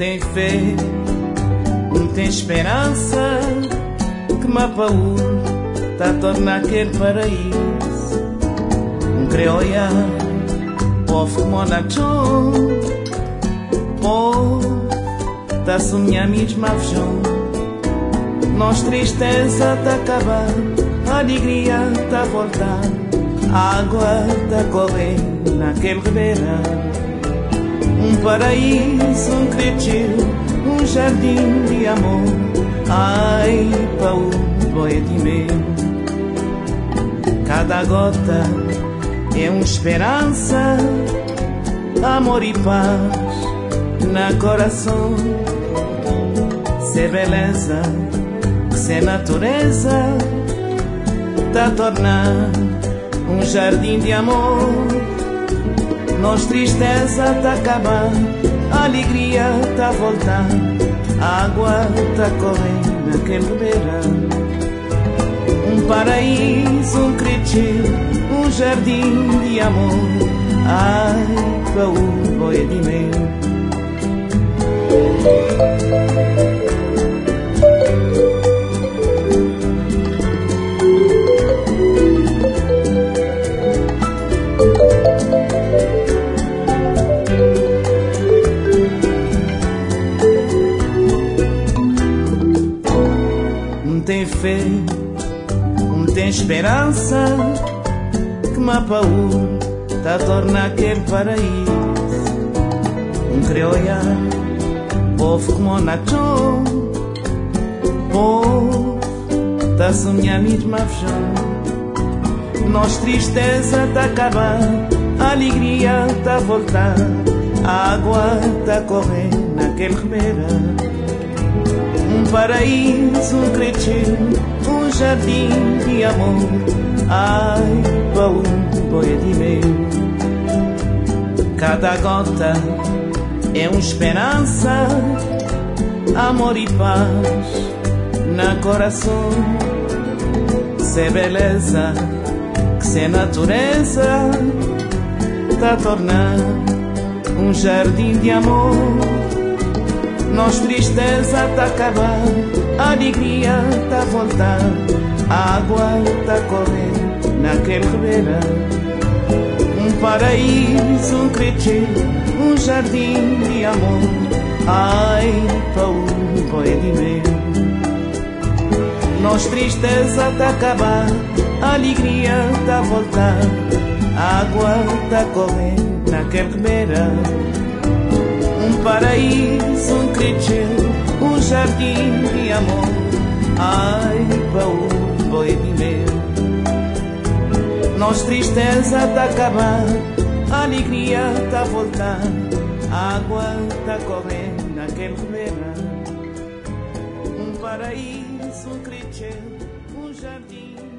tem fé, tem esperança, que Mapaú tá a tornar aquele paraíso. Crê olhar, povo como Nachon, povo tá sonhando mesmo a vejão. Nós tristeza tá acabar, a alegria tá a voltar, a água tá correndo naquele ribeirão. Paraíso, cretil, jardim de amor. Ai, Paú, boia de meu. Cada gota é uma esperança, amor e paz na coração. Se beleza, se natureza, tá a tornar jardim de amor. Nós tristeza tá acabando, a alegria tá voltando, a água tá correndo naquele ribeirão. Paraíso, cretil, jardim de amor. Ai, Paú, boia de mel. Tem fé, tem esperança, que Mapaú tá a tornar aquele paraíso. Crê olhar, povo como Nachon, povo tá a sonhar mesmo a vejão. Nós tristeza tá a acabar, a alegria tá a voltar, a água tá a correr naquele ribeirão. Paraíso, cretil, jardim de amor. Ai, Paú, boia de mel. Cada gota é uma esperança, amor e paz na coração. Se beleza, que se natureza, tá a tornar jardim de amor. Nós tristeza tá acabando, a alegria tá a voltar, a água tá correndo naquele ribeirão. Paraíso, cretil, jardim de amor. Ai, Paú, boia de mel. Nós tristeza tá acabando, a alegria tá a voltar, a água tá correndo naquele ribeirão. Paraíso, cretil, jardim de amor. Ai, Paú, boia de mel. Nós tristeza tá acabando, a alegria tá a voltar, a água tá correndo naquele ribeirão. Paraíso, cretil, jardim